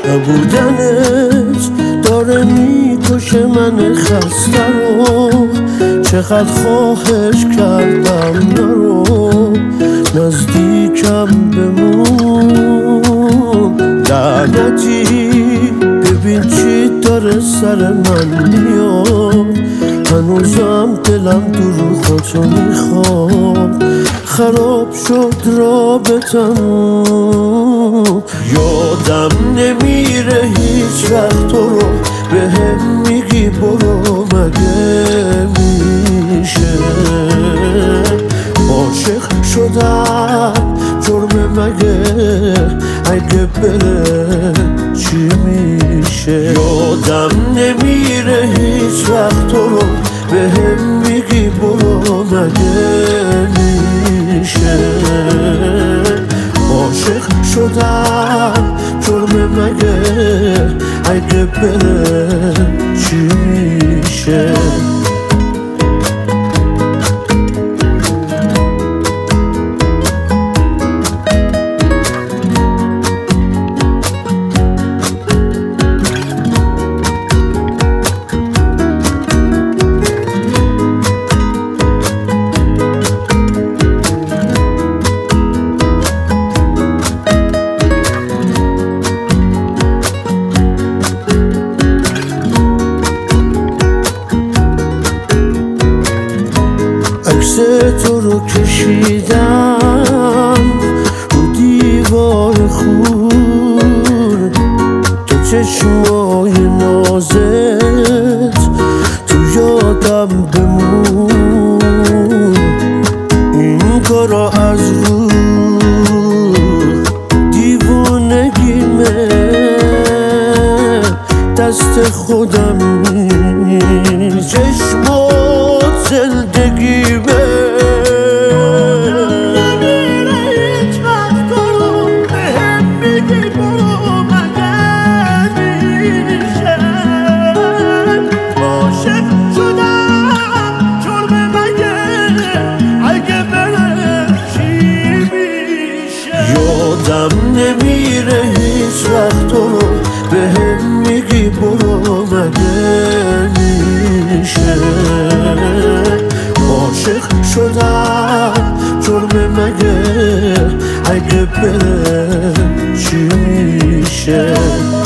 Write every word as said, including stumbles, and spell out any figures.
نبودنت داره میکشه من خسته رو، چقدر خواهش کردم نرو، نزدیکم بمون. لعنتی ببین چی داره سر من میاد، هنوزم دلم تو رو خودتو میخواد. خراب شد رابطم، یادم نمیره هیچ وقت تو رو بهم میگی برو. مگه میشه عاشق شدم جرمه؟ مگه اگه بره چی میشه؟ یادم نمیره هیچ وقت تو رو بهم میگی برو. مگه میشه عاشق شدم جرمه؟ مگه اگه بره چی میشه؟ عکس تو رو کشیدم رو دیوار خون، تو چشمای نازت تو یادم بمون. این کارا از رو دیوونگیمه، دست خودم نیست، چشمات زندگیمه. یادم نمیره هیچ وقت تو رو بهم میگی برو. مگه میشه عاشق شدم جرمه؟ مگه اگه بره چی میشه؟